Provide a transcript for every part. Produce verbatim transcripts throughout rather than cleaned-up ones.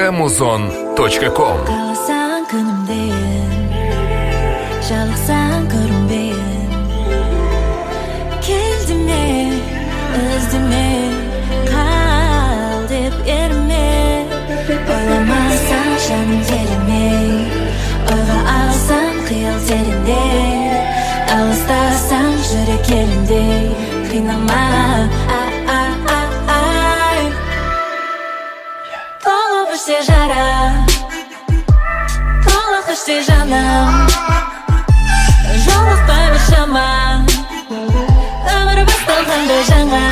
точка музон точка ком. Қаласаң күнімден, жалықсаң көрінбен, келдіме, іздеме, қал деп еріме, ойламасаң жаным ерімей, ойға алсаң қиял терінде, алыстасаң жүрек еліндей, қинама, ай-ай-ай. Толып іште жара, толық іште жаным, жолықпай шама, өмір басталғанда жаңа.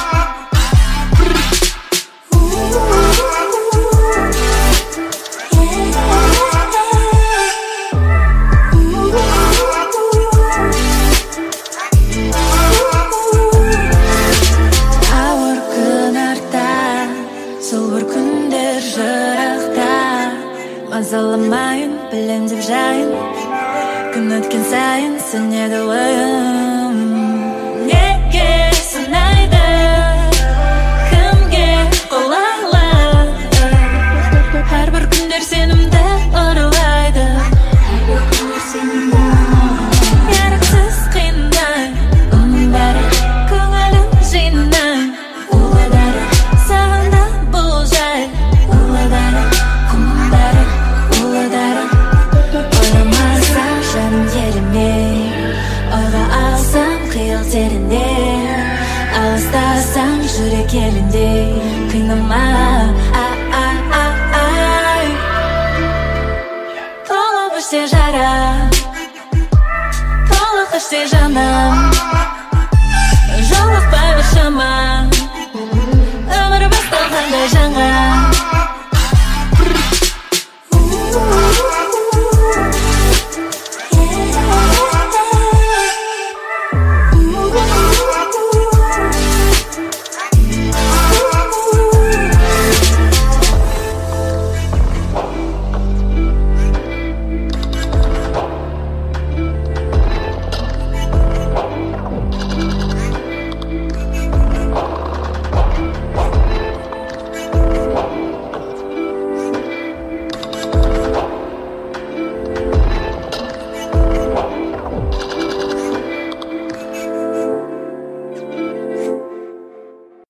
Мазаламайын, білем деп жайын, күн өткен сайын сөнеді ойым. Неге сынайды, кімге қолайлы, әрбір күндер сенімді ұрылайды, еріксіз қиындай, оның бәрі көңілім жинай, уладары сағында бұл жай, уладары ойламасам жаным ерімей, ойға алсам қиял терінде, алыстасам жүрек еліндей, қинама, ай-ай-ай. Толып іште жара, толық іште жаным, жолықпай шама, өмір басталғандай жаңа.